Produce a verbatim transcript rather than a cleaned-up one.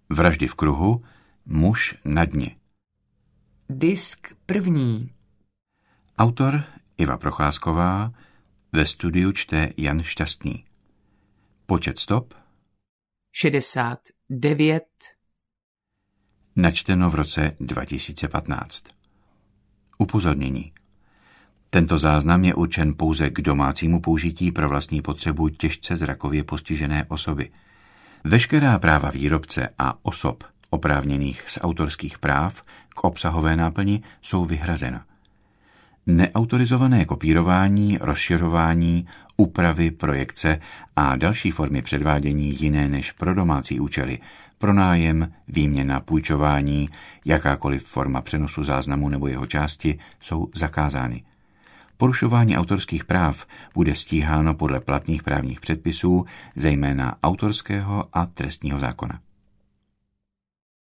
Vraždy v kruhu, muž na dně. Disk první. Autor Iva Procházková, ve studiu čte Jan Šťastný. Počet stop šedesát devět. Načteno v roce dva tisíce patnáct. Upozornění. Tento záznam je určen pouze k domácímu použití pro vlastní potřebu těžce zrakově postižené osoby. Veškerá práva výrobce a osob oprávněných z autorských práv k obsahové náplni jsou vyhrazena. Neautorizované kopírování, rozšiřování, úpravy, projekce a další formy předvádění jiné než pro domácí účely, pronájem, výměna, půjčování, jakákoliv forma přenosu záznamu nebo jeho části jsou zakázány. Porušování autorských práv bude stíháno podle platných právních předpisů, zejména autorského a trestního zákona.